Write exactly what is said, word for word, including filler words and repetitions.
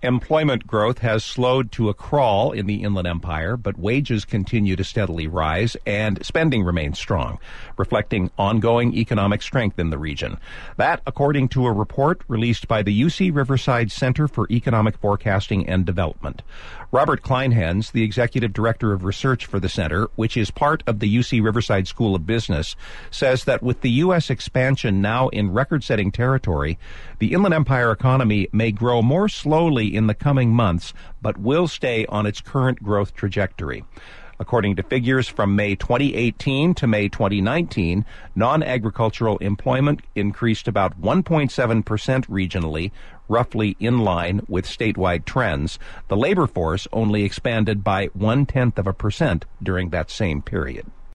Employment growth has slowed to a crawl in the Inland Empire, but wages continue to steadily rise and spending remains strong, reflecting ongoing economic strength in the region. That, according to a report released by the U C Riverside Center for Economic Forecasting and Development. Robert Kleinhans, the executive director of research for the center, which is part of the U C Riverside School of Business, says that with the U S expansion now in record-setting territory, the Inland Empire economy may grow more slowly in the coming months, but will stay on its current growth trajectory. According to figures from May twenty eighteen to May twenty nineteen, non-agricultural employment increased about one point seven percent regionally, roughly in line with statewide trends. The labor force only expanded by one-tenth of a percent during that same period.